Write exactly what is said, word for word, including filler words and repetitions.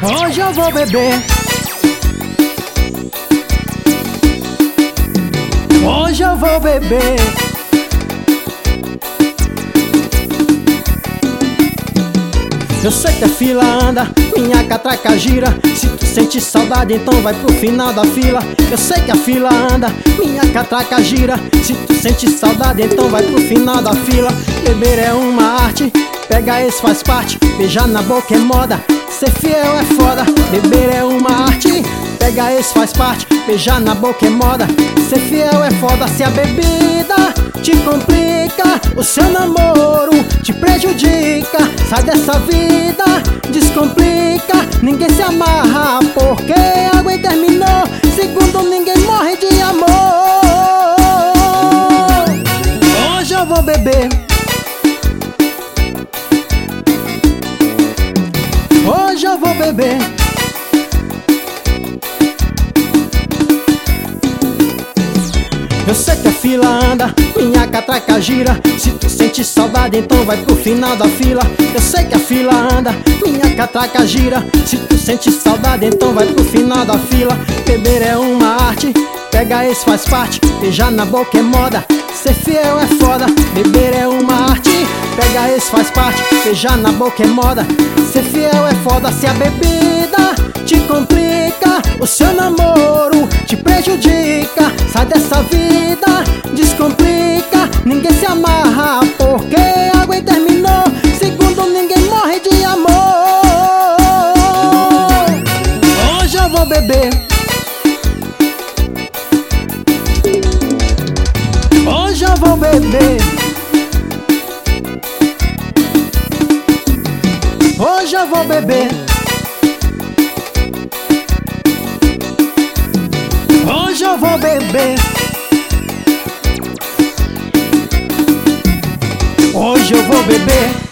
Hoje eu vou beber. Hoje eu vou beber. Eu sei que a fila anda, minha catraca gira. Se tu sente saudade, então vai pro final da fila. Eu sei que a fila anda, minha catraca gira. Se tu sente saudade, então vai pro final da fila. Beber é uma arte, pega esse faz parte. Beijar na boca é moda, ser fiel é foda. Beber é uma arte, pega esse faz parte. Beijar na boca é moda, ser fiel é foda. Se a bebida te complica, o seu namoro te prejudica. Sai dessa vida, descomplica. Ninguém se amarra porque a água terminou. Segundo, ninguém morre de amor. Hoje eu vou beber. Hoje eu vou beber. Eu sei que a fila anda, minha catraca gira. Se tu sente saudade, então vai pro final da fila. Eu sei que a fila anda, minha catraca gira. Se tu sente saudade, então vai pro final da fila. Beber é uma arte, pega esse faz parte. Beijar na boca é moda, ser fiel é foda. Beber é uma arte, pega esse faz parte. Beijar na boca é moda, ser fiel é foda. Se a bebida te complica, o seu namoro te prejudica. Sai dessa vida, descomplica. Ninguém se amarra porque a água terminou. Segundo, ninguém morre de amor. Hoje eu vou beber. Hoje eu vou beber. Hoje eu vou beber. Hoje eu vou beber. Hoje eu vou beber.